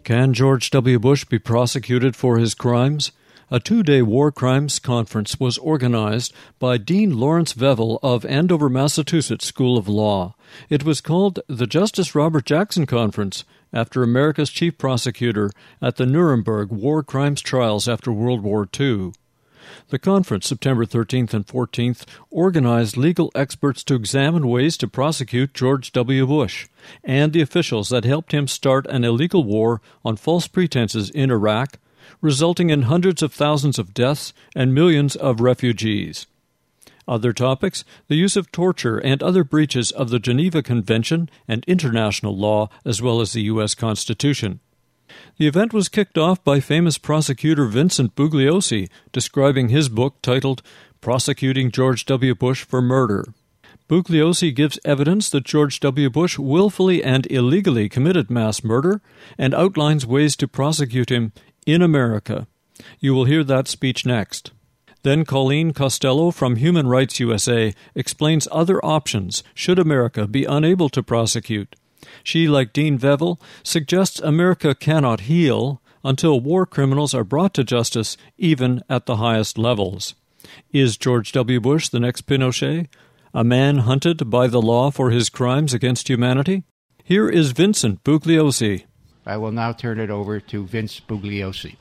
Can George W. Bush be prosecuted for his crimes? A two-day war crimes conference was organized by Dean Lawrence Vevel of Andover, Massachusetts School of Law. It was called the Justice Robert Jackson Conference, after America's chief prosecutor at the Nuremberg war crimes trials after World War II. The conference, September 13th and 14th, organized legal experts to examine ways to prosecute George W. Bush and the officials that helped him start an illegal war on false pretenses in Iraq, resulting in hundreds of thousands of deaths and millions of refugees. Other topics: the use of torture and other breaches of the Geneva Convention and international law, as well as the U.S. Constitution. The event was kicked off by famous prosecutor Vincent Bugliosi, describing his book titled Prosecuting George W. Bush for Murder. Bugliosi gives evidence that George W. Bush willfully and illegally committed mass murder and outlines ways to prosecute him in America. You will hear that speech next. Then Colleen Costello from Human Rights USA explains other options should America be unable to prosecute. She, like Dean Vevel, suggests America cannot heal until war criminals are brought to justice, even at the highest levels. Is George W. Bush the next Pinochet? A man hunted by the law for his crimes against humanity? Here is Vincent Bugliosi. I will now turn it over to Vince Bugliosi.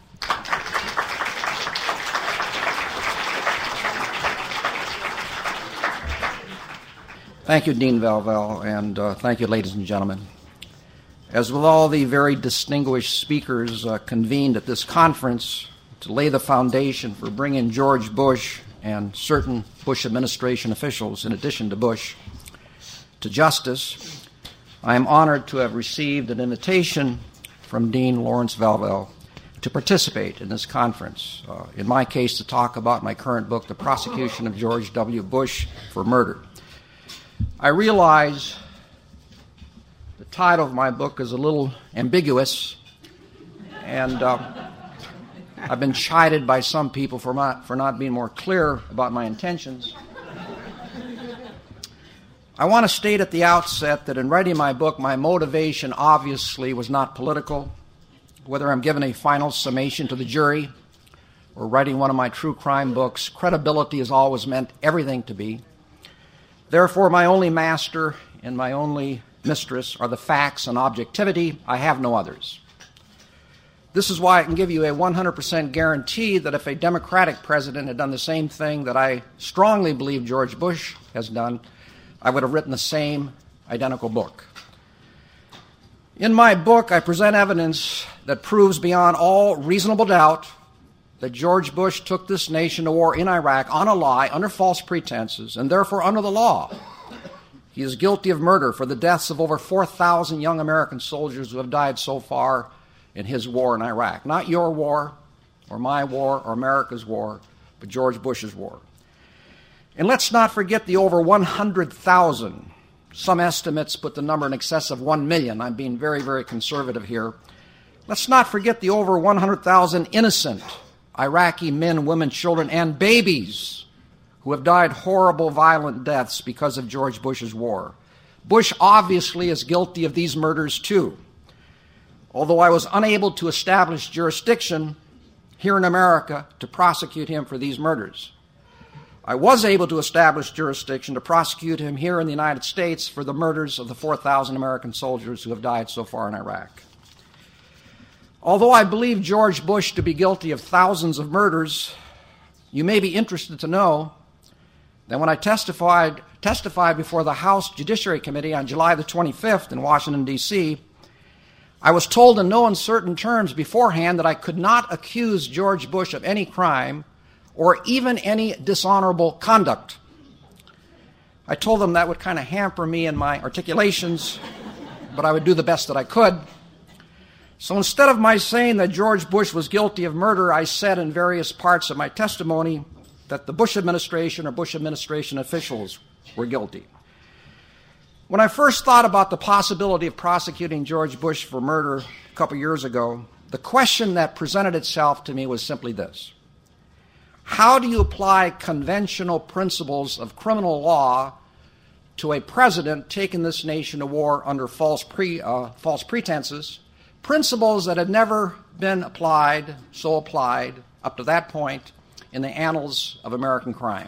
Thank you, Dean Velvel, and thank you, ladies and gentlemen. As with all the very distinguished speakers convened at this conference to lay the foundation for bringing George Bush and certain Bush administration officials, in addition to Bush, to justice, I am honored to have received an invitation from Dean Lawrence Velvel to participate in this conference, in my case to talk about my current book, The Prosecution of George W. Bush for Murder. I realize the title of my book is a little ambiguous, and I've been chided by some people for not being more clear about my intentions. I want to state at the outset that in writing my book, my motivation obviously was not political. Whether I'm giving a final summation to the jury or writing one of my true crime books, credibility has always meant everything to me. Therefore, my only master and my only mistress are the facts and objectivity. I have no others. This is why I can give you a 100% guarantee that if a Democratic president had done the same thing that I strongly believe George Bush has done, I would have written the same identical book. In my book, I present evidence that proves beyond all reasonable doubt that George Bush took this nation to war in Iraq on a lie, under false pretenses, and therefore under the law. He is guilty of murder for the deaths of over 4,000 young American soldiers who have died so far in his war in Iraq. Not your war, or my war, or America's war, but George Bush's war. And let's not forget the over 100,000. Some estimates put the number in excess of 1 million. I'm being very, very conservative here. Let's not forget the over 100,000 innocent Iraqi men, women, children, and babies who have died horrible, violent deaths because of George Bush's war. Bush obviously is guilty of these murders too. Although I was unable to establish jurisdiction here in America to prosecute him for these murders, I was able to establish jurisdiction to prosecute him here in the United States for the murders of the 4,000 American soldiers who have died so far in Iraq. Although I believe George Bush to be guilty of thousands of murders, you may be interested to know that when I testified before the House Judiciary Committee on July the 25th in Washington, D.C., I was told in no uncertain terms beforehand that I could not accuse George Bush of any crime or even any dishonorable conduct. I told them that would kind of hamper me in my articulations, but I would do the best that I could. So instead of my saying that George Bush was guilty of murder, I said in various parts of my testimony that the Bush administration or Bush administration officials were guilty. When I first thought about the possibility of prosecuting George Bush for murder a couple years ago, the question that presented itself to me was simply this: how do you apply conventional principles of criminal law to a president taking this nation to war under false pretenses, principles that had never been applied up to that point in the annals of American crime.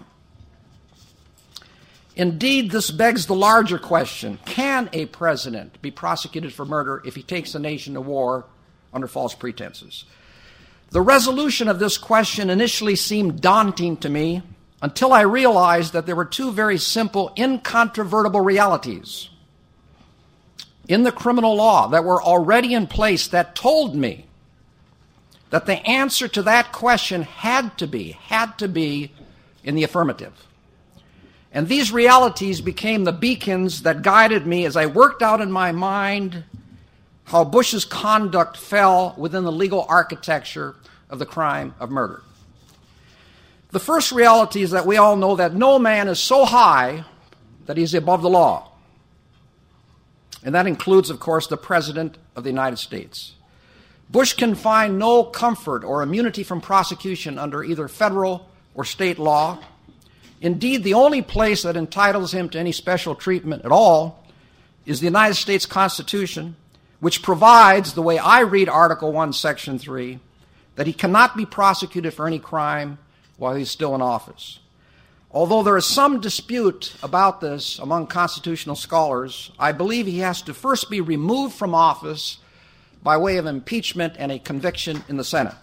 Indeed, this begs the larger question: can a president be prosecuted for murder if he takes a nation to war under false pretenses? The resolution of this question initially seemed daunting to me until I realized that there were two very simple, incontrovertible realities in the criminal law that were already in place that told me that the answer to that question had to be in the affirmative. And these realities became the beacons that guided me as I worked out in my mind how Bush's conduct fell within the legal architecture of the crime of murder. The first reality is that we all know that no man is so high that he's above the law. And that includes, of course, the President of the United States. Bush can find no comfort or immunity from prosecution under either federal or state law. Indeed, the only place that entitles him to any special treatment at all is the United States Constitution, which provides, the way I read Article 1, Section 3, that he cannot be prosecuted for any crime while he's still in office. Although there is some dispute about this among constitutional scholars, I believe he has to first be removed from office by way of impeachment and a conviction in the Senate.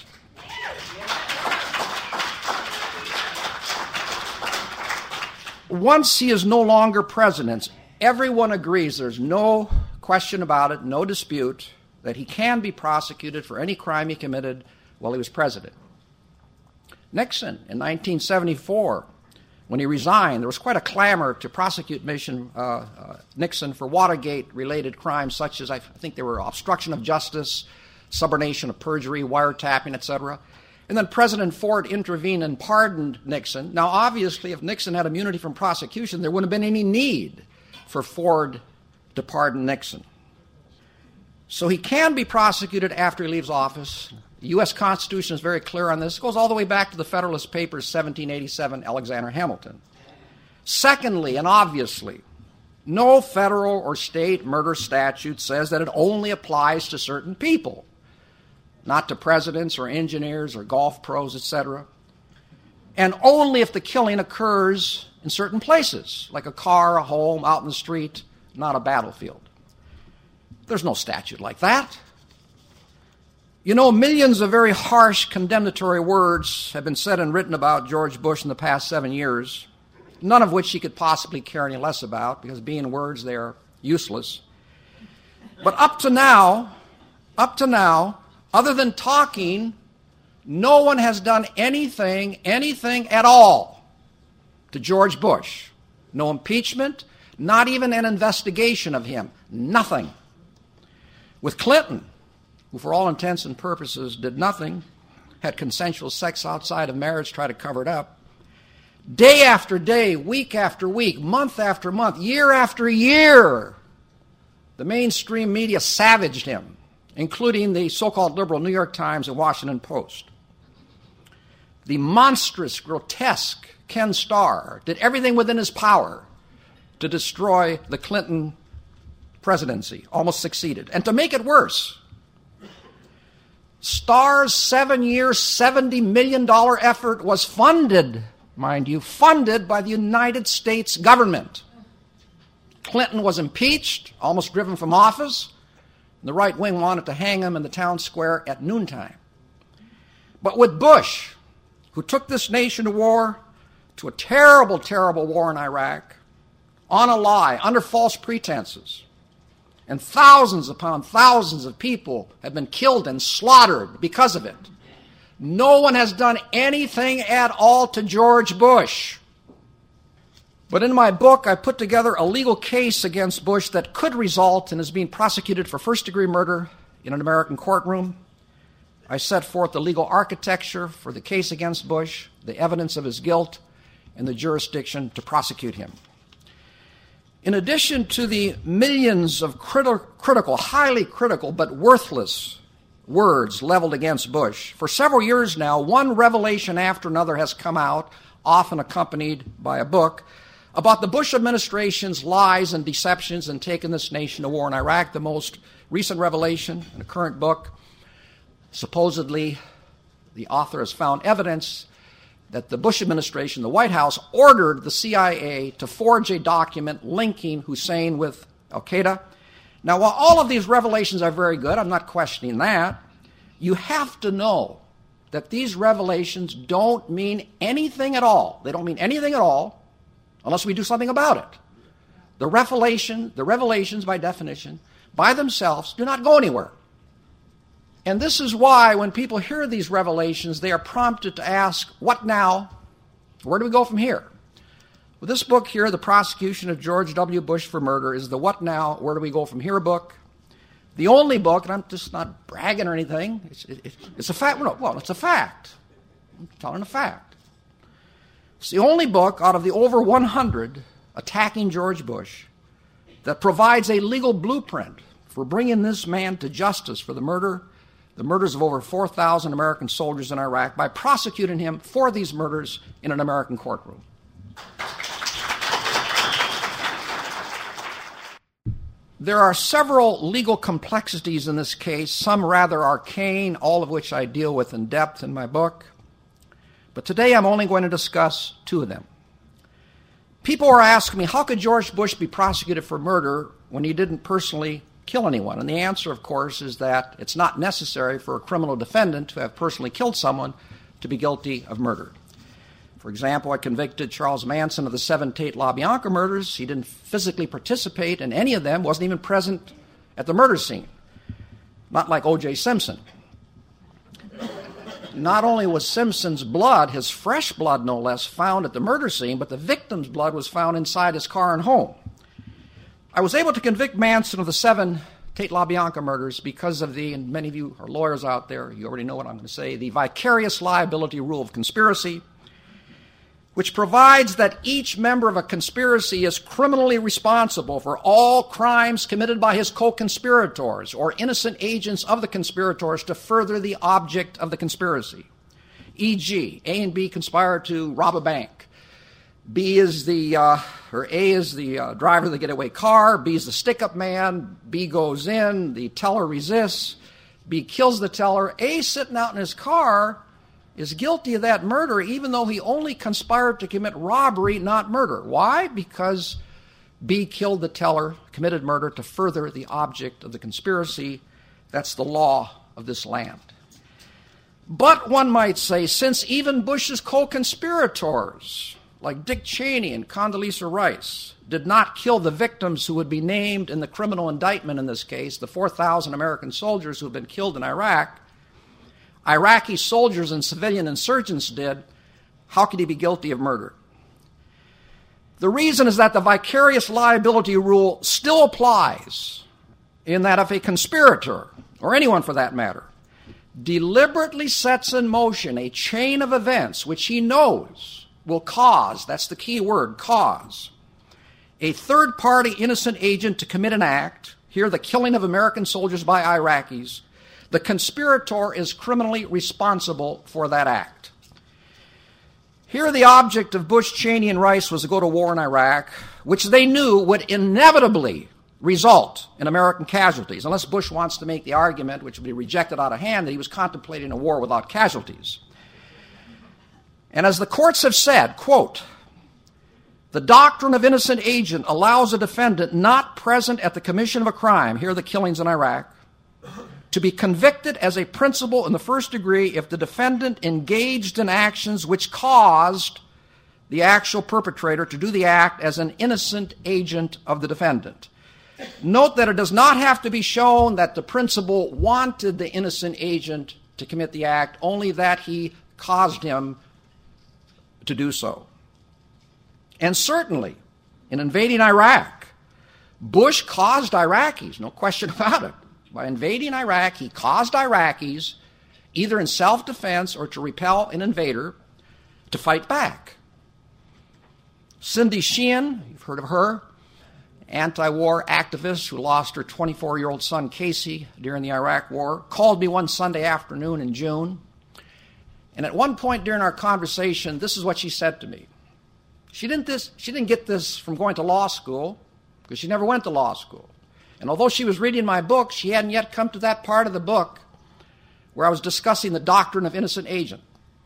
Once he is no longer president, everyone agrees, there's no question about it, no dispute, that he can be prosecuted for any crime he committed while he was president. Nixon, in 1974, when he resigned, there was quite a clamor to prosecute Nixon for Watergate-related crimes such as, I think there were obstruction of justice, subornation of perjury, wiretapping, etc. And then President Ford intervened and pardoned Nixon. Now, obviously, if Nixon had immunity from prosecution, there wouldn't have been any need for Ford to pardon Nixon. So he can be prosecuted after he leaves office. The U.S. Constitution is very clear on this. It goes all the way back to the Federalist Papers, 1787, Alexander Hamilton. Secondly, and obviously, no federal or state murder statute says that it only applies to certain people, not to presidents or engineers or golf pros, etc., and only if the killing occurs in certain places, like a car, a home, out in the street, not a battlefield. There's no statute like that. You know, millions of very harsh condemnatory words have been said and written about George Bush in the past 7 years, none of which he could possibly care any less about, because being words, they're useless. But up to now, other than talking, no one has done anything at all to George Bush. No impeachment, not even an investigation of him, nothing. With Clinton, who for all intents and purposes did nothing, had consensual sex outside of marriage, tried to cover it up, day after day, week after week, month after month, year after year, the mainstream media savaged him, including the so-called liberal New York Times and Washington Post. The monstrous, grotesque Ken Starr did everything within his power to destroy the Clinton presidency, almost succeeded. And to make it worse, Starr's 7-year, $70 million effort was funded, mind you, funded by the United States government. Clinton was impeached, almost driven from office. The right wing wanted to hang him in the town square at noontime. But with Bush, who took this nation to war, to a terrible, terrible war in Iraq, on a lie, under false pretenses, and thousands upon thousands of people have been killed and slaughtered because of it, no one has done anything at all to George Bush. But in my book, I put together a legal case against Bush that could result in his being prosecuted for first-degree murder in an American courtroom. I set forth the legal architecture for the case against Bush, the evidence of his guilt, and the jurisdiction to prosecute him. In addition to the millions of critical, highly critical, but worthless words leveled against Bush, for several years now, one revelation after another has come out, often accompanied by a book, about the Bush administration's lies and deceptions in taking this nation to war in Iraq. The most recent revelation in a current book, supposedly the author has found evidence that the Bush administration, the White House, ordered the CIA to forge a document linking Hussein with al-Qaeda. Now, while all of these revelations are very good, I'm not questioning that, you have to know that these revelations don't mean anything at all. They don't mean anything at all unless we do something about it. The revelations, by definition, by themselves, do not go anywhere. And this is why when people hear these revelations, they are prompted to ask, what now? Where do we go from here? Well, this book here, The Prosecution of George W. Bush for Murder, is the What Now, Where Do We Go From Here book. The only book, and I'm just not bragging or anything, it's a fact. Well, it's a fact. I'm telling a fact. It's the only book out of the over 100 attacking George Bush that provides a legal blueprint for bringing this man to justice for the murders of over 4,000 American soldiers in Iraq by prosecuting him for these murders in an American courtroom. There are several legal complexities in this case, some rather arcane, all of which I deal with in depth in my book. But today I'm only going to discuss two of them. People are asking me, how could George Bush be prosecuted for murder when he didn't personally kill anyone? And the answer, of course, is that it's not necessary for a criminal defendant to have personally killed someone to be guilty of murder. For example, I convicted Charles Manson of the 7 Tate LaBianca murders. He didn't physically participate in any of them, wasn't even present at the murder scene. Not like O.J. Simpson. Not only was Simpson's blood, his fresh blood no less, found at the murder scene, but the victim's blood was found inside his car and home. I was able to convict Manson of the 7 Tate LaBianca murders because of and many of you are lawyers out there, you already know what I'm going to say, the vicarious liability rule of conspiracy, which provides that each member of a conspiracy is criminally responsible for all crimes committed by his co-conspirators or innocent agents of the conspirators to further the object of the conspiracy. E.g., A and B conspire to rob a bank. A is the driver of the getaway car. B is the stick-up man. B goes in. The teller resists. B kills the teller. A, sitting out in his car, is guilty of that murder even though he only conspired to commit robbery, not murder. Why? Because B killed the teller, committed murder to further the object of the conspiracy. That's the law of this land. But one might say, since even Bush's co-conspirators, like Dick Cheney and Condoleezza Rice, did not kill the victims who would be named in the criminal indictment in this case, the 4,000 American soldiers who have been killed in Iraq, Iraqi soldiers and civilian insurgents did, how could he be guilty of murder? The reason is that the vicarious liability rule still applies in that if a conspirator, or anyone for that matter, deliberately sets in motion a chain of events which he knows will cause, that's the key word, cause, a third-party innocent agent to commit an act, here the killing of American soldiers by Iraqis, the conspirator is criminally responsible for that act. Here the object of Bush, Cheney, and Rice was to go to war in Iraq, which they knew would inevitably result in American casualties, unless Bush wants to make the argument, which would be rejected out of hand, that he was contemplating a war without casualties. And as the courts have said, quote, the doctrine of innocent agent allows a defendant not present at the commission of a crime, here the killings in Iraq, to be convicted as a principal in the first degree if the defendant engaged in actions which caused the actual perpetrator to do the act as an innocent agent of the defendant. Note that it does not have to be shown that the principal wanted the innocent agent to commit the act, only that he caused him to do so. And certainly, in invading Iraq, Bush caused Iraqis, no question about it. By invading Iraq, he caused Iraqis, either in self-defense or to repel an invader, to fight back. Cindy Sheehan, you've heard of her, anti-war activist who lost her 24-year-old son Casey during the Iraq War, called me one Sunday afternoon in June. And at one point during our conversation, this is what she said to me. She didn't get this from going to law school, because she never went to law school. And although she was reading my book, she hadn't yet come to that part of the book where I was discussing the doctrine of innocent agent.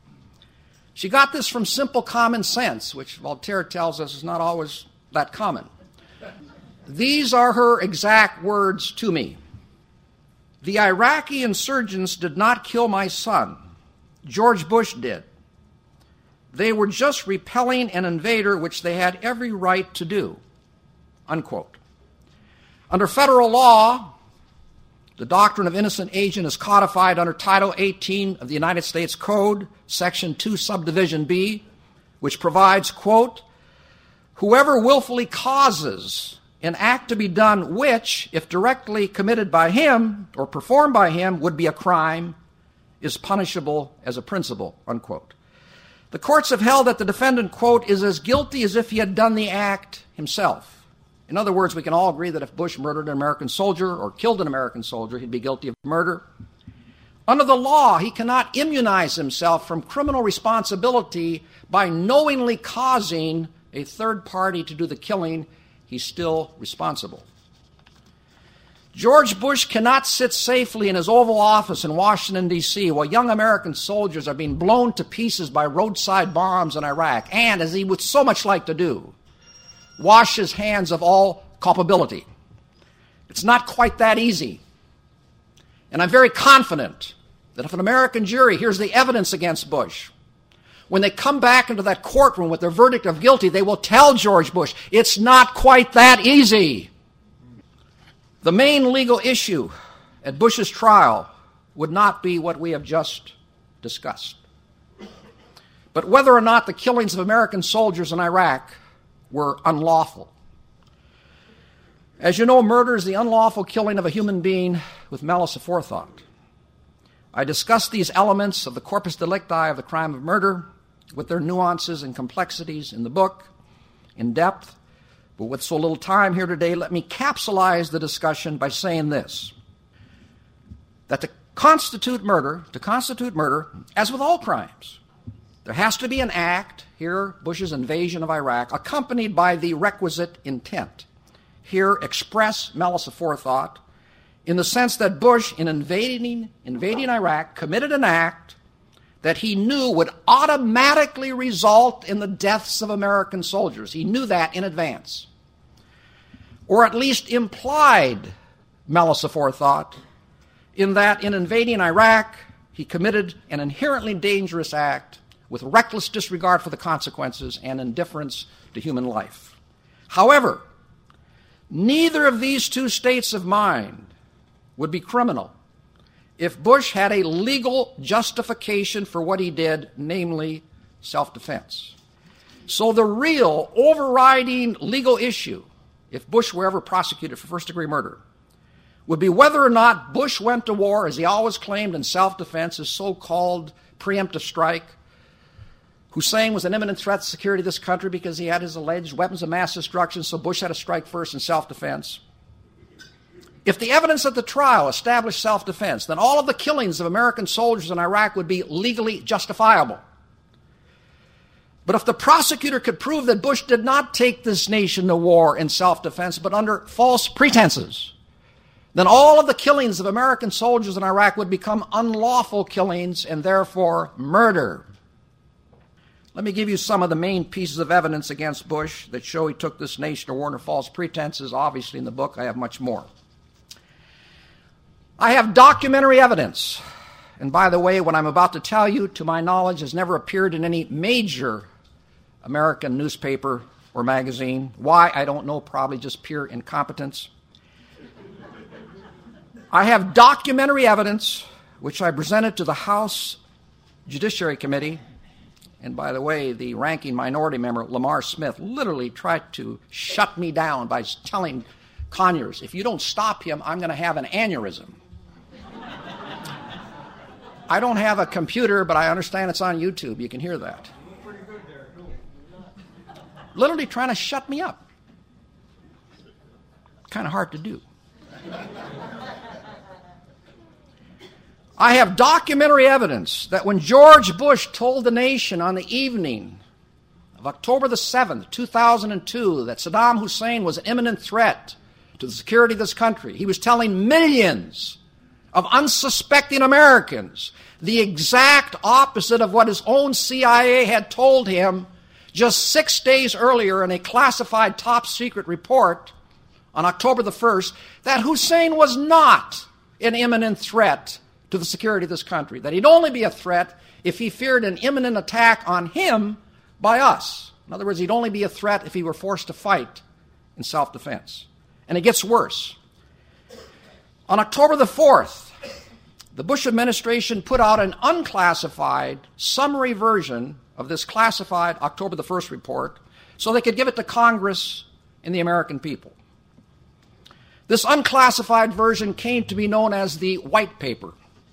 She got this from simple common sense, which Voltaire tells us is not always that common. These are her exact words to me. The Iraqi insurgents did not kill my son. George Bush did. They were just repelling an invader, which they had every right to do. Unquote. Under federal law, the doctrine of innocent agent is codified under Title 18 of the United States Code, Section 2, Subdivision B, which provides, quote, whoever willfully causes an act to be done which, if directly committed by him or performed by him, would be a crime, is punishable as a principle, unquote. The courts have held that the defendant, quote, is as guilty as if he had done the act himself. In other words, we can all agree that if Bush murdered an American soldier or killed an American soldier, he'd be guilty of murder. Under the law, he cannot immunize himself from criminal responsibility by knowingly causing a third party to do the killing. He's still responsible. George Bush cannot sit safely in his Oval Office in Washington, D.C., while young American soldiers are being blown to pieces by roadside bombs in Iraq, and, as he would so much like to do, wash his hands of all culpability. It's not quite that easy. And I'm very confident that if an American jury hears the evidence against Bush, when they come back into that courtroom with their verdict of guilty, they will tell George Bush, it's not quite that easy. The main legal issue at Bush's trial would not be what we have just discussed, but whether or not the killings of American soldiers in Iraq were unlawful. As you know, murder is the unlawful killing of a human being with malice aforethought. I discussed these elements of the corpus delicti of the crime of murder with their nuances and complexities in the book in depth. But with so little time here today, let me capsulize the discussion by saying this, that to constitute murder, as with all crimes, there has to be an act, here Bush's invasion of Iraq, accompanied by the requisite intent. Here, express malice aforethought, in the sense that Bush, in invading Iraq, committed an act that he knew would automatically result in the deaths of American soldiers. He knew that in advance. Or at least implied malice aforethought, in that in invading Iraq, he committed an inherently dangerous act with reckless disregard for the consequences and indifference to human life. However, neither of these two states of mind would be criminal if Bush had a legal justification for what he did, namely self-defense. So the real overriding legal issue, if Bush were ever prosecuted for first-degree murder, would be whether or not Bush went to war, as he always claimed, in self-defense, his so-called preemptive strike. Hussein was an imminent threat to the security of this country because he had his alleged weapons of mass destruction, so Bush had to strike first in self-defense. If the evidence at the trial established self-defense, then all of the killings of American soldiers in Iraq would be legally justifiable. But if the prosecutor could prove that Bush did not take this nation to war in self-defense, but under false pretenses, then all of the killings of American soldiers in Iraq would become unlawful killings and therefore murder. Let me give you some of the main pieces of evidence against Bush that show he took this nation to war under false pretenses. Obviously, in the book, I have much more. I have documentary evidence. And by the way, what I'm about to tell you, to my knowledge, has never appeared in any major American newspaper or magazine. Why? I don't know, probably just pure incompetence. I have documentary evidence, which I presented to the House Judiciary Committee. And by the way, the ranking minority member, Lamar Smith, literally tried to shut me down by telling Conyers, if you don't stop him, I'm going to have an aneurysm. I don't have a computer, but I understand it's on YouTube. You can hear that. Literally trying to shut me up. Kind of hard to do. I have documentary evidence that when George Bush told the nation on the evening of October the 7th, 2002, that Saddam Hussein was an imminent threat to the security of this country, he was telling millions of unsuspecting Americans the exact opposite of what his own CIA had told him just 6 days earlier in a classified top-secret report on October the 1st, that Hussein was not an imminent threat to the security of this country, that he'd only be a threat if he feared an imminent attack on him by us. In other words, he'd only be a threat if he were forced to fight in self-defense. And it gets worse. On October the 4th, the Bush administration put out an unclassified summary version of this classified October the 1st report so they could give it to Congress and the American people. This unclassified version came to be known as the White Paper.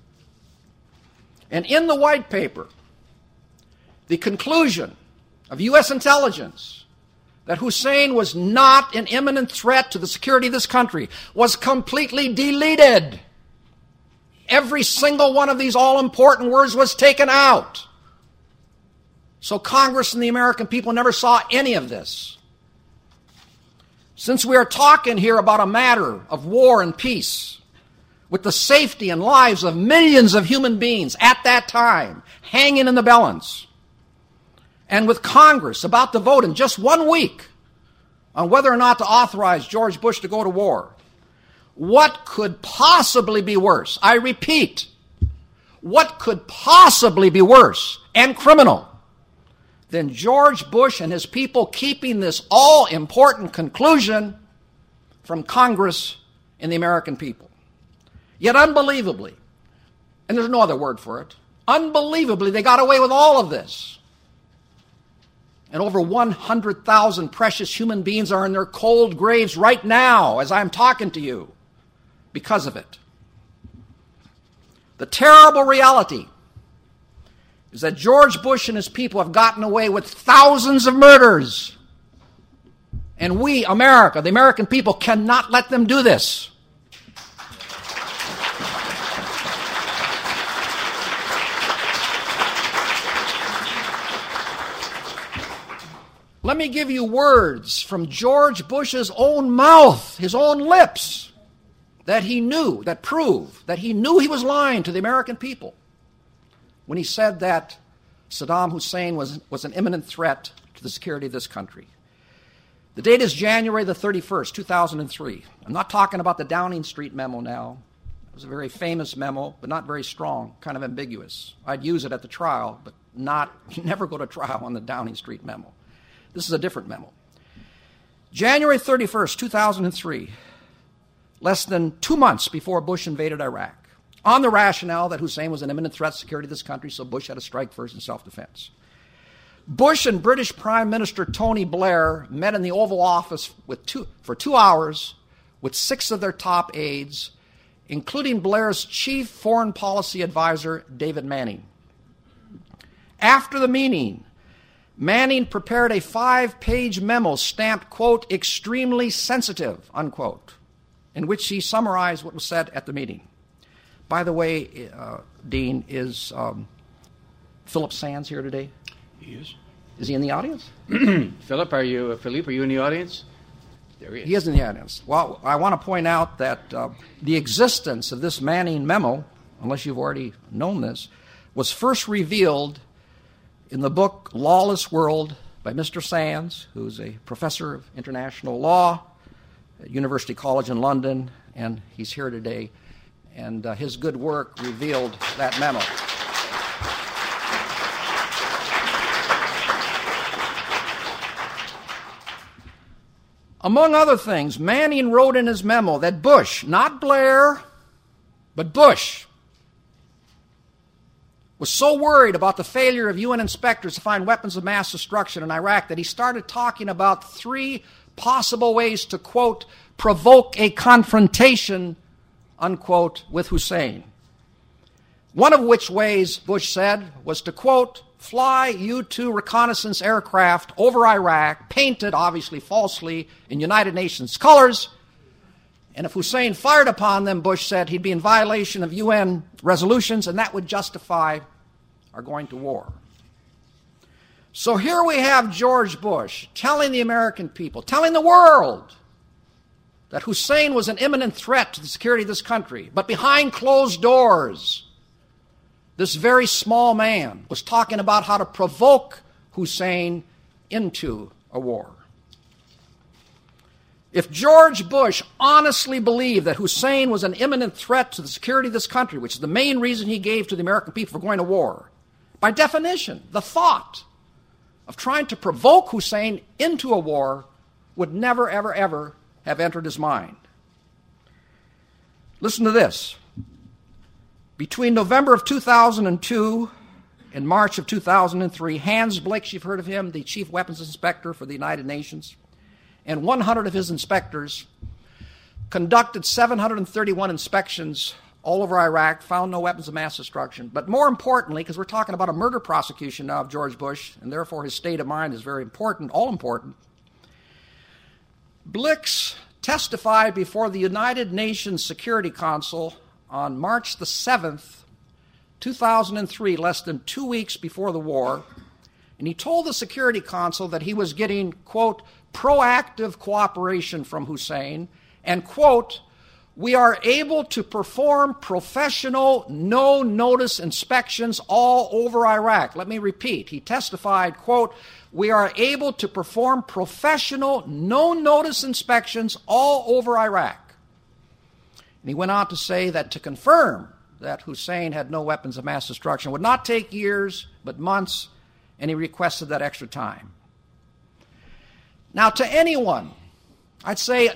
And in the White Paper, the conclusion of U.S. intelligence that Hussein was not an imminent threat to the security of this country was completely deleted. Every single one of these all-important words was taken out. So Congress and the American people never saw any of this. Since we are talking here about a matter of war and peace, with the safety and lives of millions of human beings at that time hanging in the balance, and with Congress about to vote in just 1 week on whether or not to authorize George Bush to go to war, what could possibly be worse? I repeat, what could possibly be worse and criminal than George Bush and his people keeping this all-important conclusion from Congress and the American people? Yet unbelievably, and there's no other word for it, unbelievably, they got away with all of this. And over 100,000 precious human beings are in their cold graves right now as I'm talking to you because of it. The terrible reality is that George Bush and his people have gotten away with thousands of murders. And we, America, the American people, cannot let them do this. Let me give you words from George Bush's own mouth, his own lips, that he knew, that prove that he knew he was lying to the American people when he said that Saddam Hussein was an imminent threat to the security of this country. The date is January the 31st, 2003. I'm not talking about the Downing Street memo now. It was a very famous memo, but not very strong, kind of ambiguous. I'd use it at the trial, but never go to trial on the Downing Street memo. This is a different memo. January 31st, 2003, less than 2 months before Bush invaded Iraq, on the rationale that Hussein was an imminent threat to the security of this country, so Bush had to strike first in self-defense. Bush and British Prime Minister Tony Blair met in the Oval Office for 2 hours with 6 of their top aides, including Blair's chief foreign policy advisor, David Manning. After the meeting, Manning prepared a 5-page memo stamped, quote, extremely sensitive, unquote, in which he summarized what was said at the meeting. By the way, Dean, is Philip Sands here today? He is. Is he in the audience? Philip, are you in the audience? There he is. He is in the audience. Well, I want to point out that the existence of this Manning memo, unless you've already known this, was first revealed in the book Lawless World by Mr. Sands, who's a professor of international law at University College in London, and he's here today. And his good work revealed that memo. Among other things, Manning wrote in his memo that Bush, not Blair, but Bush, was so worried about the failure of UN inspectors to find weapons of mass destruction in Iraq that he started talking about 3 possible ways to, quote, provoke a confrontation, unquote, with Hussein. One of which ways, Bush said, was to, quote, fly U-2 reconnaissance aircraft over Iraq, painted, obviously falsely, in United Nations colors. And if Hussein fired upon them, Bush said, he'd be in violation of UN resolutions, and that would justify our going to war. So here we have George Bush telling the American people, telling the world, that Hussein was an imminent threat to the security of this country. But behind closed doors, this very small man was talking about how to provoke Hussein into a war. If George Bush honestly believed that Hussein was an imminent threat to the security of this country, which is the main reason he gave to the American people for going to war, by definition, the thought of trying to provoke Hussein into a war would never, ever, ever have entered his mind. Listen to this. Between November of 2002 and March of 2003, Hans Blix, you've heard of him, the chief weapons inspector for the United Nations, and 100 of his inspectors conducted 731 inspections all over Iraq, found no weapons of mass destruction. But more importantly, because we're talking about a murder prosecution now of George Bush, and therefore his state of mind is very important, all important, Blix testified before the United Nations Security Council on March the 7th, 2003, less than 2 weeks before the war, and he told the Security Council that he was getting, quote, proactive cooperation from Hussein, and, quote, we are able to perform professional, no-notice inspections all over Iraq. Let me repeat. He testified, quote, we are able to perform professional, no-notice inspections all over Iraq. And he went on to say that to confirm that Hussein had no weapons of mass destruction would not take years, but months, and he requested that extra time. Now, to anyone, I'd say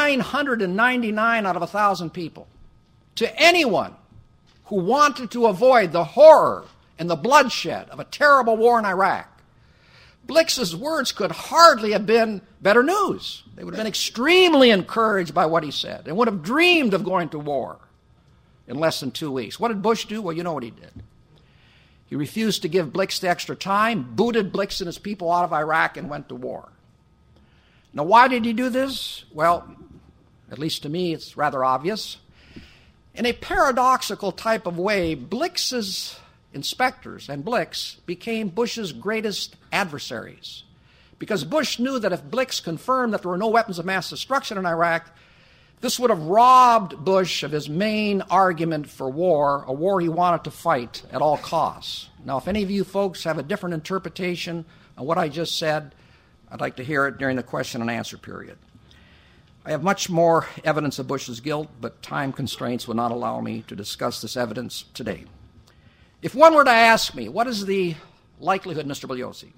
999 out of 1,000 people, to anyone who wanted to avoid the horror and the bloodshed of a terrible war in Iraq, Blix's words could hardly have been better news. They would have been extremely encouraged by what he said and would have dreamed of going to war in less than 2 weeks. What did Bush do? Well, you know what he did. He refused to give Blix the extra time, booted Blix and his people out of Iraq, and went to war. Now, why did he do this? Well, at least to me, it's rather obvious. In a paradoxical type of way, Blix's inspectors and Blix became Bush's greatest adversaries. Because Bush knew that if Blix confirmed that there were no weapons of mass destruction in Iraq, this would have robbed Bush of his main argument for war, a war he wanted to fight at all costs. Now, if any of you folks have a different interpretation of what I just said, I'd like to hear it during the question and answer period. I have much more evidence of Bush's guilt, but time constraints will not allow me to discuss this evidence today. If one were to ask me, what is the likelihood, Mr. Bugliosi,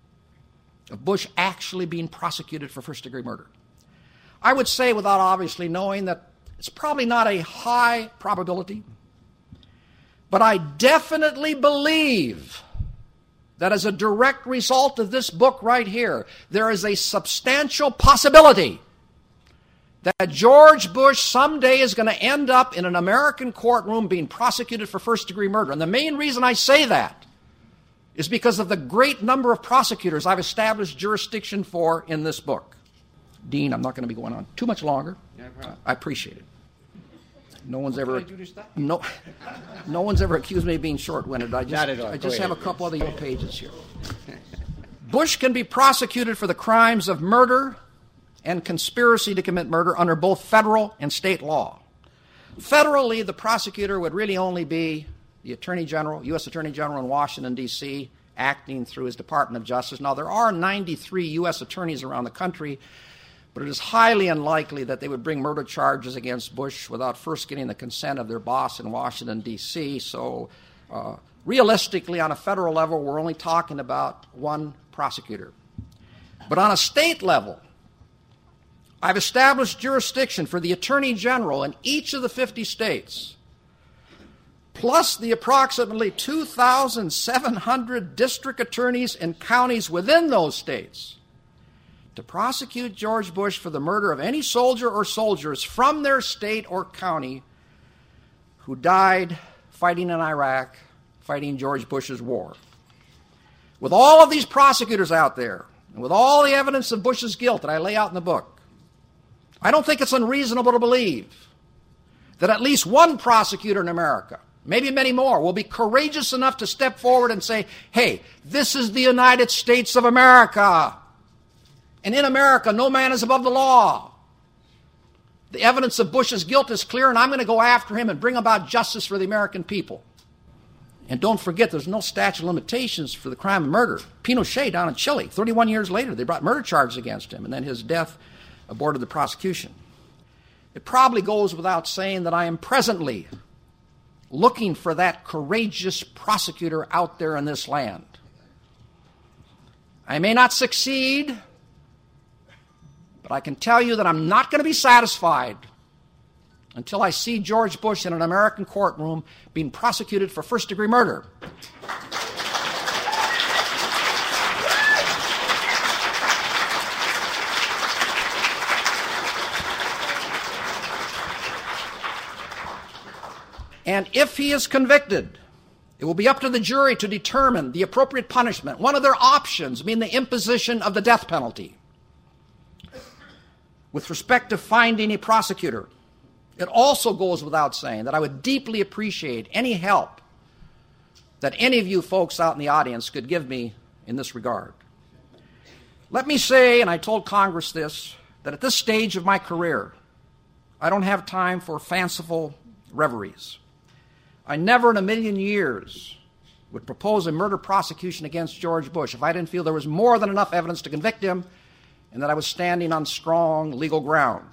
of Bush actually being prosecuted for first-degree murder? I would say, without obviously knowing, that it's probably not a high probability, but I definitely believe that as a direct result of this book right here, there is a substantial possibility that George Bush someday is going to end up in an American courtroom being prosecuted for first-degree murder. And the main reason I say that is because of the great number of prosecutors I've established jurisdiction for in this book. Dean, I'm not going to be going on too much longer. I appreciate it. No one's ever accused me of being short-winded. I just have a couple other pages here. Bush can be prosecuted for the crimes of murder and conspiracy to commit murder under both federal and state law. Federally, the prosecutor would really only be the Attorney General, U.S. Attorney General in Washington, D.C., acting through his Department of Justice. Now, there are 93 U.S. attorneys around the country, but it is highly unlikely that they would bring murder charges against Bush without first getting the consent of their boss in Washington, D.C. So realistically, on a federal level, we're only talking about one prosecutor. But on a state level, I've established jurisdiction for the Attorney General in each of the 50 states, plus the approximately 2,700 district attorneys and counties within those states, to prosecute George Bush for the murder of any soldier or soldiers from their state or county who died fighting in Iraq, fighting George Bush's war. With all of these prosecutors out there, and with all the evidence of Bush's guilt that I lay out in the book, I don't think it's unreasonable to believe that at least one prosecutor in America maybe many more, will be courageous enough to step forward and say, hey, this is the United States of America. And in America, no man is above the law. The evidence of Bush's guilt is clear, and I'm going to go after him and bring about justice for the American people. And don't forget, there's no statute of limitations for the crime of murder. Pinochet down in Chile, 31 years later, they brought murder charges against him, and then his death aborted the prosecution. It probably goes without saying that I am presently looking for that courageous prosecutor out there in this land. I may not succeed, but I can tell you that I'm not going to be satisfied until I see George Bush in an American courtroom being prosecuted for first-degree murder. And if he is convicted, it will be up to the jury to determine the appropriate punishment. One of their options being the imposition of the death penalty. With respect to finding a prosecutor, it also goes without saying that I would deeply appreciate any help that any of you folks out in the audience could give me in this regard. Let me say, and I told Congress this, that at this stage of my career, I don't have time for fanciful reveries. I never in a million years would propose a murder prosecution against George Bush if I didn't feel there was more than enough evidence to convict him and that I was standing on strong legal ground.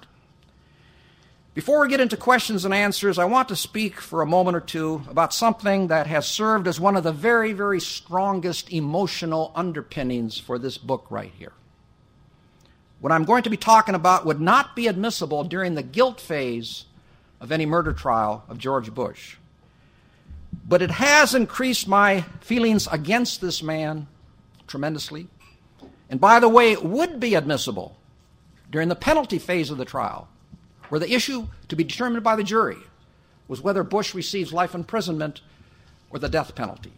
Before we get into questions and answers, I want to speak for a moment or two about something that has served as one of the very, very strongest emotional underpinnings for this book right here. What I'm going to be talking about would not be admissible during the guilt phase of any murder trial of George Bush. But it has increased my feelings against this man tremendously. And by the way, it would be admissible during the penalty phase of the trial, where the issue to be determined by the jury was whether Bush receives life imprisonment or the death penalty.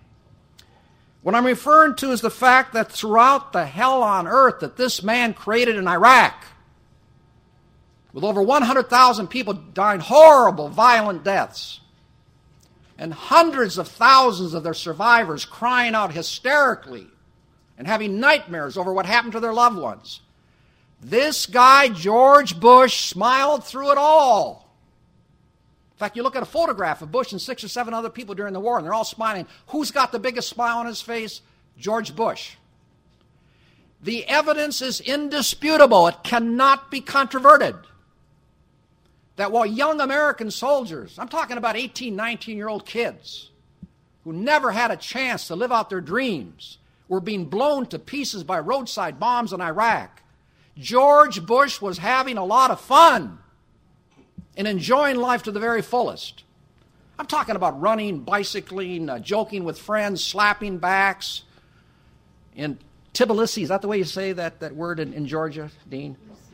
What I'm referring to is the fact that throughout the hell on earth that this man created in Iraq, with over 100,000 people dying horrible, violent deaths, and hundreds of thousands of their survivors crying out hysterically and having nightmares over what happened to their loved ones, this guy, George Bush, smiled through it all. In fact, you look at a photograph of Bush and 6 or 7 other people during the war, and they're all smiling. Who's got the biggest smile on his face? George Bush. The evidence is indisputable. It cannot be controverted. That while young American soldiers, I'm talking about 18, 19-year-old kids, who never had a chance to live out their dreams, were being blown to pieces by roadside bombs in Iraq, George Bush was having a lot of fun and enjoying life to the very fullest. I'm talking about running, bicycling, joking with friends, slapping backs. In Tbilisi, is that the way you say that word in Georgia, Dean?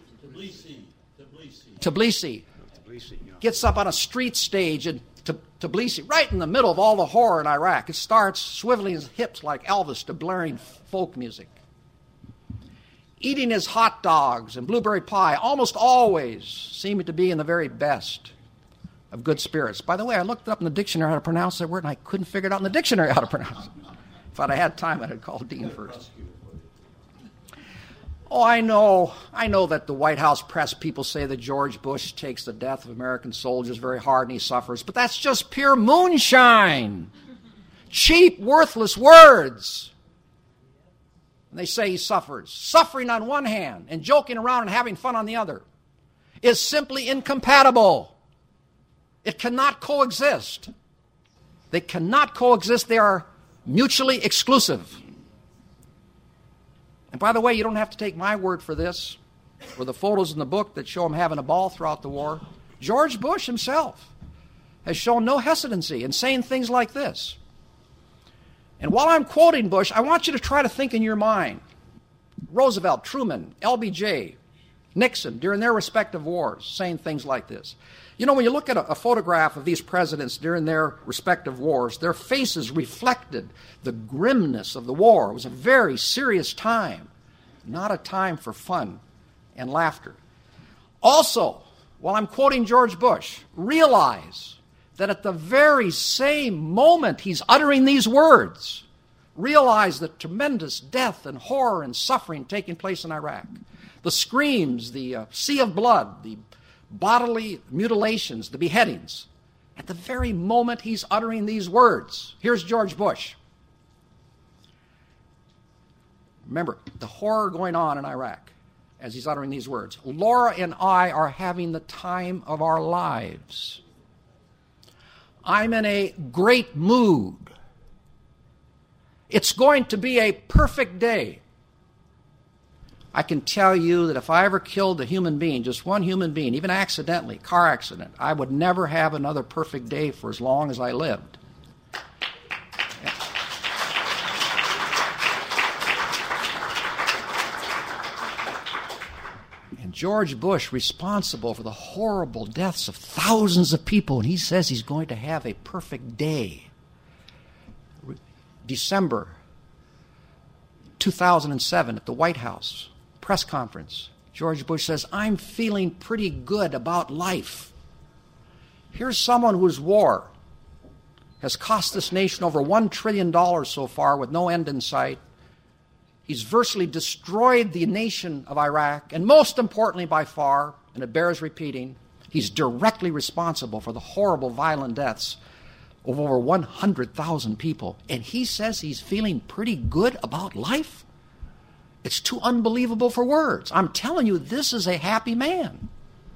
Tbilisi. Gets up on a street stage in Tbilisi, right in the middle of all the horror in Iraq. It starts swiveling his hips like Elvis to blaring folk music. Eating his hot dogs and blueberry pie, almost always seeming to be in the very best of good spirits. By the way, I looked up in the dictionary how to pronounce that word, and I couldn't figure it out in the dictionary how to pronounce it. If I'd had time, I'd have called Dean first. Oh, I know that the White House press people say that George Bush takes the death of American soldiers very hard and he suffers, but that's just pure moonshine. Cheap, worthless words. And they say he suffers. Suffering on one hand and joking around and having fun on the other is simply incompatible. It cannot coexist. They cannot coexist. They are mutually exclusive. And by the way, you don't have to take my word for this, or the photos in the book that show him having a ball throughout the war. George Bush himself has shown no hesitancy in saying things like this. And while I'm quoting Bush, I want you to try to think in your mind. Roosevelt, Truman, LBJ, Nixon, during their respective wars, saying things like this. You know, when you look at a photograph of these presidents during their respective wars, their faces reflected the grimness of the war. It was a very serious time, not a time for fun and laughter. Also, while I'm quoting George Bush, realize that at the very same moment he's uttering these words, realize the tremendous death and horror and suffering taking place in Iraq. The screams, the sea of blood, the bodily mutilations, the beheadings. At the very moment he's uttering these words, here's George Bush. Remember, the horror going on in Iraq as he's uttering these words. Laura and I are having the time of our lives. I'm in a great mood. It's going to be a perfect day. I can tell you that if I ever killed a human being, just one human being, even accidentally, car accident, I would never have another perfect day for as long as I lived. And George Bush, responsible for the horrible deaths of thousands of people, and he says he's going to have a perfect day. December 2007 at the White House press conference, George Bush says, I'm feeling pretty good about life. Here's someone whose war has cost this nation over $1 trillion so far with no end in sight. He's virtually destroyed the nation of Iraq, and most importantly by far, and it bears repeating, he's directly responsible for the horrible violent deaths of over 100,000 people. And he says he's feeling pretty good about life? It's too unbelievable for words. I'm telling you, this is a happy man.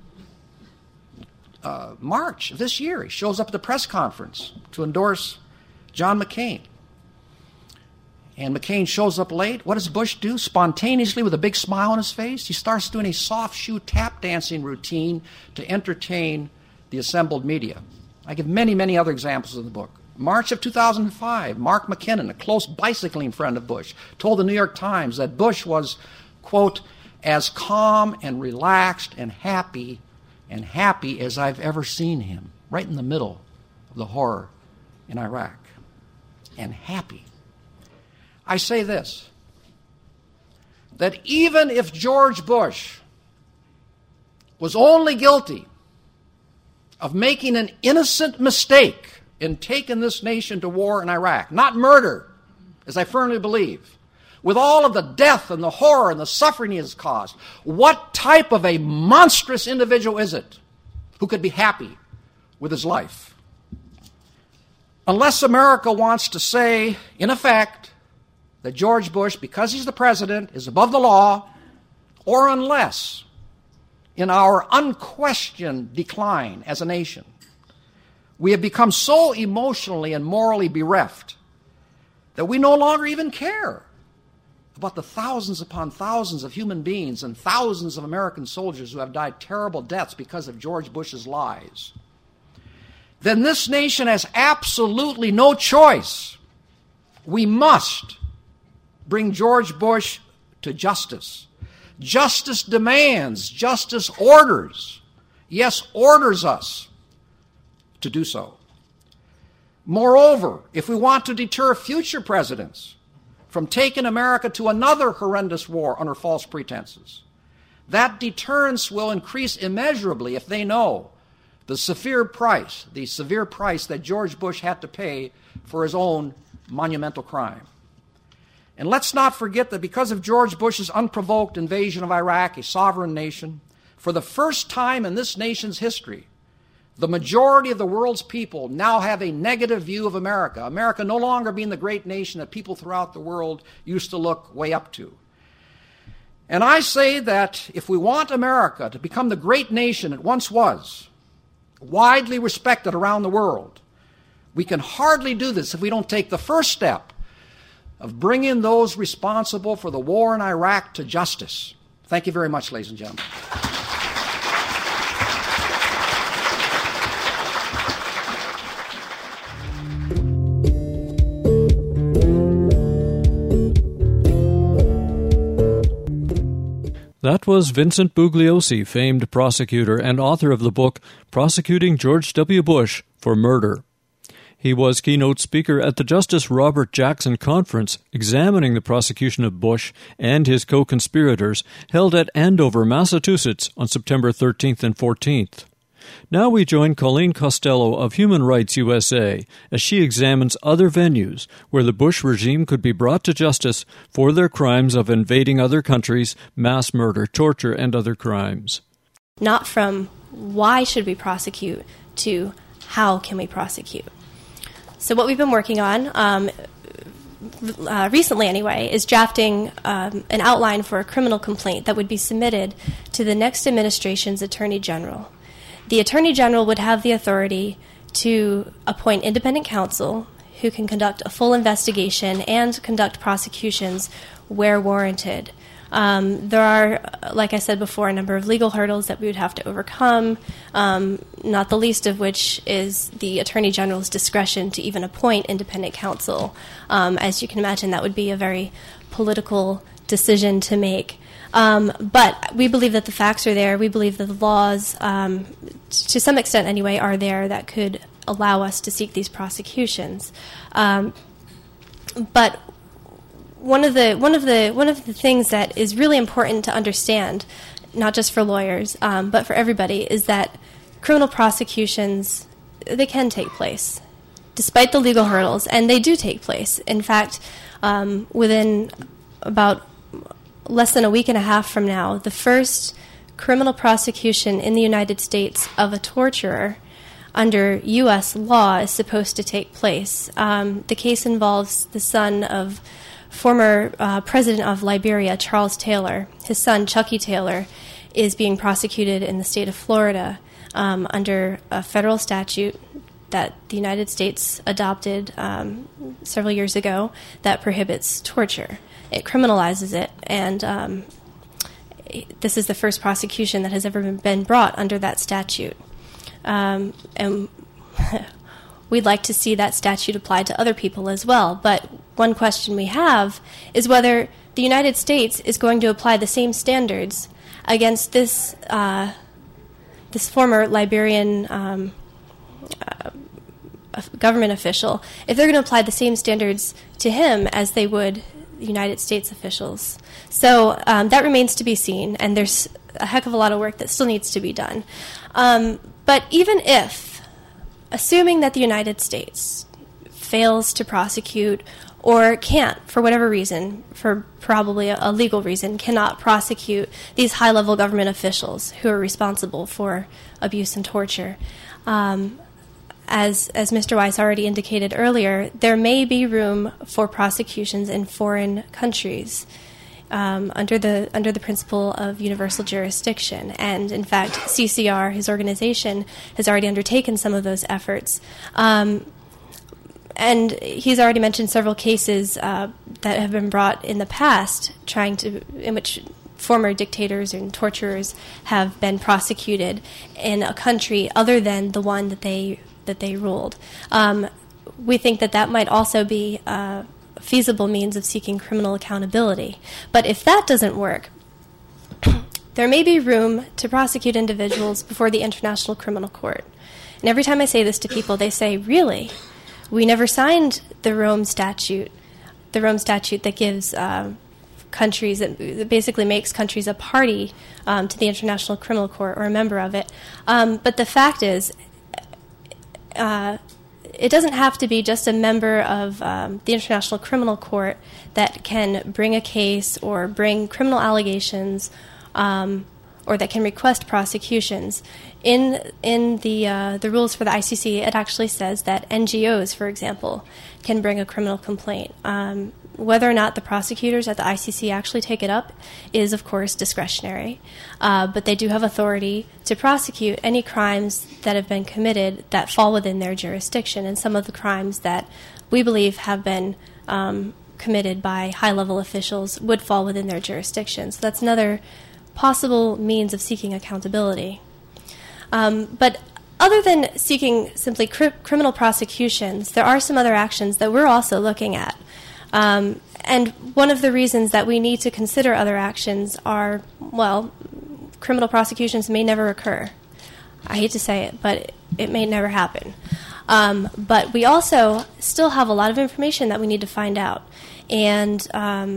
March of this year, he shows up at the press conference to endorse John McCain. And McCain shows up late. What does Bush do? Spontaneously, with a big smile on his face, he starts doing a soft shoe tap dancing routine to entertain the assembled media. I give many, many other examples in the book. March of 2005, Mark McKinnon, a close bicycling friend of Bush, told the New York Times that Bush was, quote, as calm and relaxed and happy as I've ever seen him, right in the middle of the horror in Iraq. And happy. I say this, that even if George Bush was only guilty of making an innocent mistake in taking this nation to war in Iraq, not murder, as I firmly believe, with all of the death and the horror and the suffering he has caused, what type of a monstrous individual is it who could be happy with his life? Unless America wants to say, in effect, that George Bush, because he's the president, is above the law, or unless, in our unquestioned decline as a nation, we have become so emotionally and morally bereft that we no longer even care about the thousands upon thousands of human beings and thousands of American soldiers who have died terrible deaths because of George Bush's lies, then this nation has absolutely no choice. We must bring George Bush to justice. Justice demands, justice orders, yes, orders us to do so. Moreover, if we want to deter future presidents from taking America to another horrendous war under false pretenses, that deterrence will increase immeasurably if they know the severe price that George Bush had to pay for his own monumental crime. And let's not forget that because of George Bush's unprovoked invasion of Iraq, a sovereign nation, for the first time in this nation's history, the majority of the world's people now have a negative view of America. America no longer being the great nation that people throughout the world used to look way up to. And I say that if we want America to become the great nation it once was, widely respected around the world, we can hardly do this if we don't take the first step of bringing those responsible for the war in Iraq to justice. Thank you very much, ladies and gentlemen. That was Vincent Bugliosi, famed prosecutor and author of the book Prosecuting George W. Bush for Murder. He was keynote speaker at the Justice Robert Jackson Conference examining the prosecution of Bush and his co-conspirators held at Andover, Massachusetts on September 13th and 14th. Now we join Colleen Costello of Human Rights USA as she examines other venues where the Bush regime could be brought to justice for their crimes of invading other countries, mass murder, torture, and other crimes. Not from why should we prosecute to how can we prosecute. So what we've been working on, recently anyway, is drafting an outline for a criminal complaint that would be submitted to the next administration's Attorney General. The Attorney General would have the authority to appoint independent counsel who can conduct a full investigation and conduct prosecutions where warranted. There are, like I said before, a number of legal hurdles that we would have to overcome, not the least of which is the Attorney General's discretion to even appoint independent counsel. As you can imagine, that would be a very political decision to make. But we believe that the facts are there. We believe that the laws, to some extent anyway, are there that could allow us to seek these prosecutions. But one of the things that is really important to understand, not just for lawyers, but for everybody, is that criminal prosecutions, they can take place, despite the legal hurdles, and they do take place. In fact, within about less than a week and a half from now, the first criminal prosecution in the United States of a torturer under U.S. law is supposed to take place. The case involves the son of former president of Liberia, Charles Taylor. His son, Chucky Taylor, is being prosecuted in the state of Florida under a federal statute that the United States adopted several years ago that prohibits torture. It criminalizes it, and this is the first prosecution that has ever been brought under that statute. And we'd like to see that statute applied to other people as well. But one question we have is whether the United States is going to apply the same standards against this former Liberian government official, if they're going to apply the same standards to him as they would the United States officials. So that remains to be seen, and there's a heck of a lot of work that still needs to be done. But even if, assuming that the United States fails to prosecute or can't, for whatever reason, for probably a legal reason, cannot prosecute these high-level government officials who are responsible for abuse and torture, as Mr. Weiss already indicated earlier, there may be room for prosecutions in foreign countries under the principle of universal jurisdiction. And in fact, CCR, his organization, has already undertaken some of those efforts. And he's already mentioned several cases that have been brought in the past, in which former dictators and torturers have been prosecuted in a country other than the one that they ruled. We think that might also be a feasible means of seeking criminal accountability. But if that doesn't work, there may be room to prosecute individuals before the International Criminal Court. And every time I say this to people, they say, really? We never signed the Rome Statute that gives countries, that basically makes countries a party to the International Criminal Court or a member of it. But the fact is, it doesn't have to be just a member of the International Criminal Court that can bring a case or bring criminal allegations or that can request prosecutions. In the rules for the ICC, it actually says that NGOs, for example, can bring a criminal complaint. Whether or not the prosecutors at the ICC actually take it up is, of course, discretionary. But they do have authority to prosecute any crimes that have been committed that fall within their jurisdiction. And some of the crimes that we believe have been committed by high-level officials would fall within their jurisdiction. So that's another possible means of seeking accountability. But other than seeking simply criminal prosecutions, there are some other actions that we're also looking at. And one of the reasons that we need to consider other actions are, well, criminal prosecutions may never occur. I hate to say it, but it may never happen. But we also still have a lot of information that we need to find out. And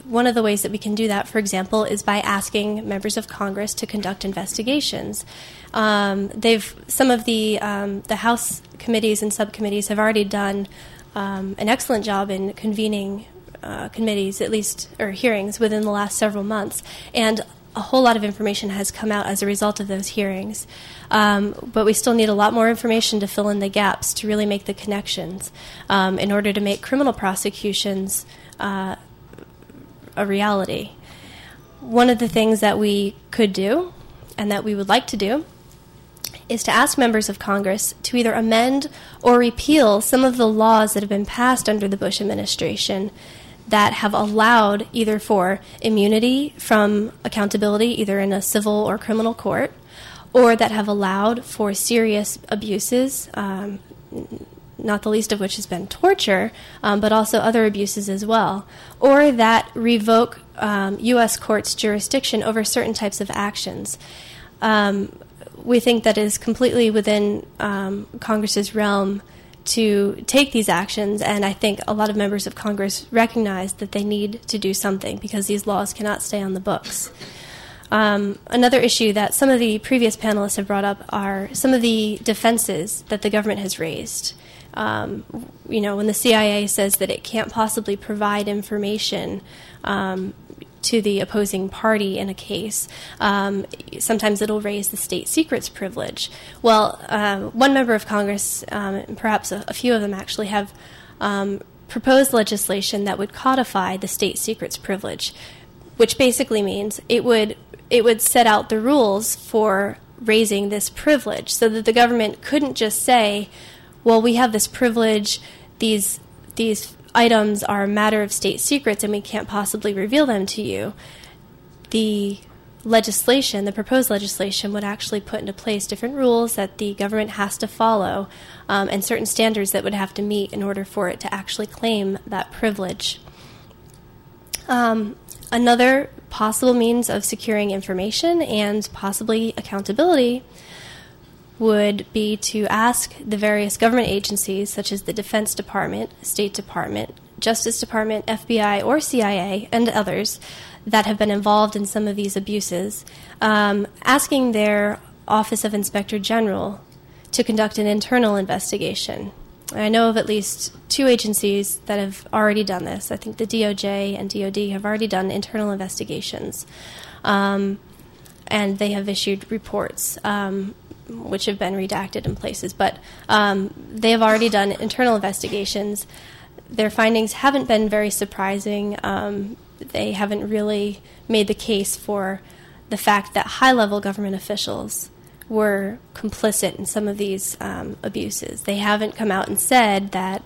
one of the ways that we can do that, for example, is by asking members of Congress to conduct investigations. Some of the House committees and subcommittees have already done an excellent job in convening committees, or hearings, within the last several months, and a whole lot of information has come out as a result of those hearings. But we still need a lot more information to fill in the gaps, to really make the connections, in order to make criminal prosecutions a reality. One of the things that we could do, and that we would like to do, is to ask members of Congress to either amend or repeal some of the laws that have been passed under the Bush administration that have allowed either for immunity from accountability, either in a civil or criminal court, or that have allowed for serious abuses, not the least of which has been torture, but also other abuses as well, or that revoke U.S. courts' jurisdiction over certain types of actions. We think that it is completely within Congress's realm to take these actions, and I think a lot of members of Congress recognize that they need to do something because these laws cannot stay on the books. Another issue that some of the previous panelists have brought up are some of the defenses that the government has raised. When the CIA says that it can't possibly provide information to the opposing party in a case, sometimes it'll raise the state secrets privilege. Well, one member of Congress, and perhaps a few of them actually, have proposed legislation that would codify the state secrets privilege, which basically means it would set out the rules for raising this privilege so that the government couldn't just say, well, we have this privilege, these items are a matter of state secrets and we can't possibly reveal them to you. The proposed legislation would actually put into place different rules that the government has to follow, and certain standards that would have to meet in order for it to actually claim that privilege. Another possible means of securing information and possibly accountability would be to ask the various government agencies, such as the Defense Department, State Department, Justice Department, FBI, or CIA, and others that have been involved in some of these abuses, asking their Office of Inspector General to conduct an internal investigation. I know of at least 2 agencies that have already done this. I think the DOJ and DOD have already done internal investigations, and they have issued reports, which have been redacted in places. But they have already done internal investigations. Their findings haven't been very surprising. They haven't really made the case for the fact that high-level government officials were complicit in some of these abuses. They haven't come out and said that,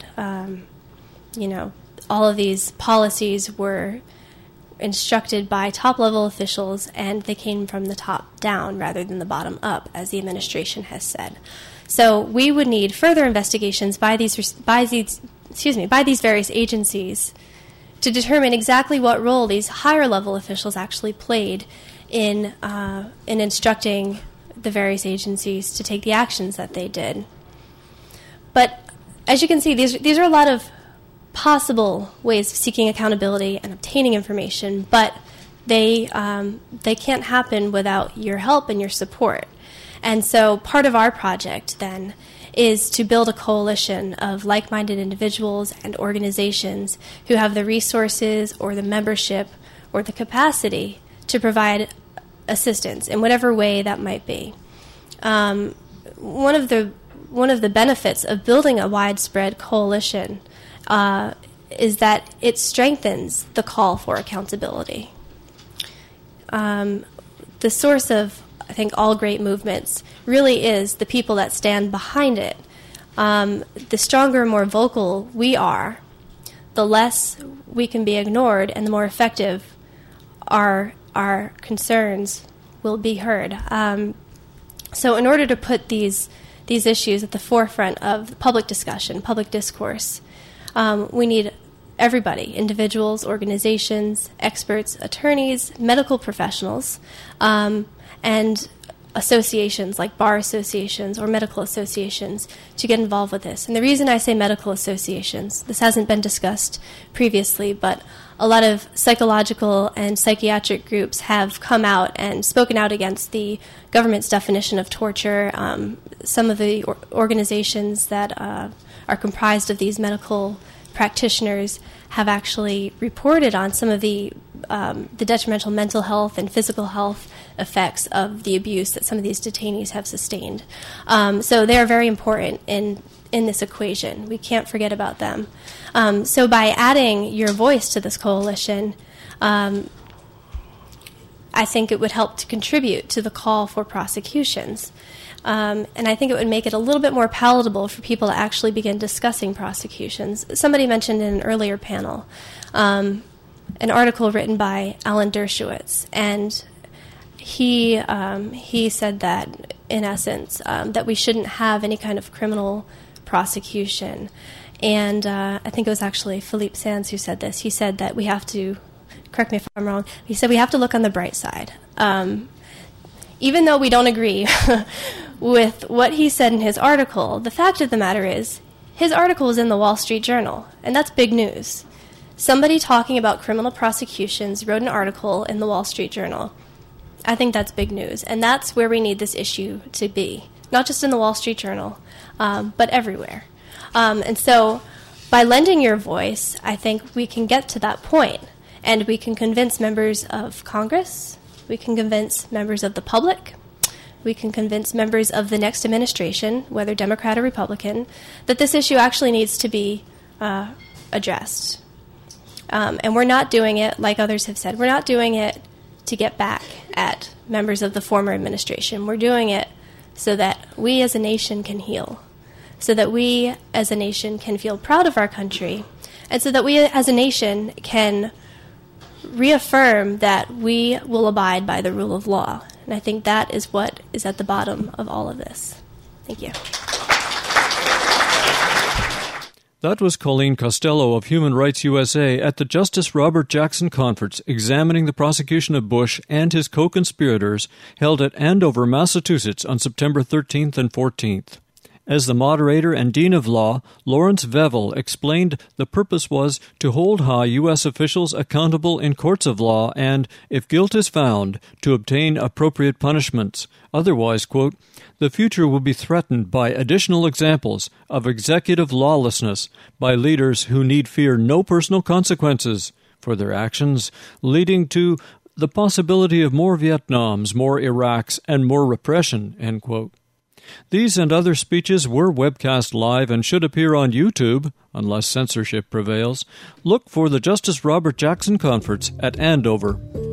all of these policies were instructed by top-level officials and they came from the top down rather than the bottom up, as the administration has said. So we would need further investigations by these various agencies to determine exactly what role these higher-level officials actually played in instructing the various agencies to take the actions that they did. But as you can see, these are a lot of possible ways of seeking accountability and obtaining information, but they can't happen without your help and your support. And so part of our project then is to build a coalition of like-minded individuals and organizations who have the resources or the membership or the capacity to provide assistance in whatever way that might be. One of the benefits of building a widespread coalition is that it strengthens the call for accountability. The source of, I think, all great movements really is the people that stand behind it. The stronger and more vocal we are, the less we can be ignored and the more effective our concerns will be heard. So in order to put these issues at the forefront of public discussion, public discourse, we need everybody, individuals, organizations, experts, attorneys, medical professionals, and associations like bar associations or medical associations to get involved with this. And the reason I say medical associations, this hasn't been discussed previously, but a lot of psychological and psychiatric groups have come out and spoken out against the government's definition of torture. Some of the organizations that are comprised of these medical practitioners have actually reported on some of the detrimental mental health and physical health effects of the abuse that some of these detainees have sustained. So they are very important in this equation. We can't forget about them. So by adding your voice to this coalition, I think it would help to contribute to the call for prosecutions. And I think it would make it a little bit more palatable for people to actually begin discussing prosecutions. Somebody mentioned in an earlier panel an article written by Alan Dershowitz, and he said that, in essence, that we shouldn't have any kind of criminal prosecution. And I think it was actually Philippe Sands who said this. He said that we have to, correct me if I'm wrong, he said we have to look on the bright side. Even though we don't agree with what he said in his article, the fact of the matter is his article was in the Wall Street Journal, and that's big news. Somebody talking about criminal prosecutions wrote an article in the Wall Street Journal. I think that's big news, and that's where we need this issue to be, not just in the Wall Street Journal, but everywhere. And so by lending your voice, I think we can get to that point, and we can convince members of Congress, we can convince members of the public, we can convince members of the next administration, whether Democrat or Republican, that this issue actually needs to be addressed. And we're not doing it, like others have said, we're not doing it to get back at members of the former administration. We're doing it so that we as a nation can heal, so that we as a nation can feel proud of our country, and so that we as a nation can reaffirm that we will abide by the rule of law. And I think that is what is at the bottom of all of this. Thank you. That was Colleen Costello of Human Rights USA at the Justice Robert Jackson Conference examining the prosecution of Bush and his co-conspirators held at Andover, Massachusetts on September 13th and 14th. As the moderator and Dean of Law, Lawrence Vevel explained the purpose was to hold high U.S. officials accountable in courts of law and, if guilt is found, to obtain appropriate punishments. Otherwise, quote, the future will be threatened by additional examples of executive lawlessness by leaders who need fear no personal consequences for their actions, leading to the possibility of more Vietnams, more Iraqs, and more repression, end quote. These and other speeches were webcast live and should appear on YouTube, unless censorship prevails. Look for the Justice Robert Jackson Conference at Andover.